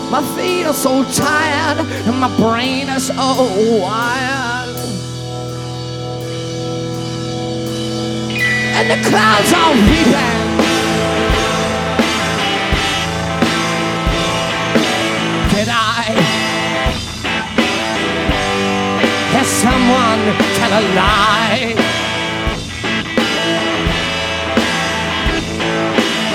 My feet are so tired and my brain is so wired. And the clouds are weeping. Did I hear someone tell a lie?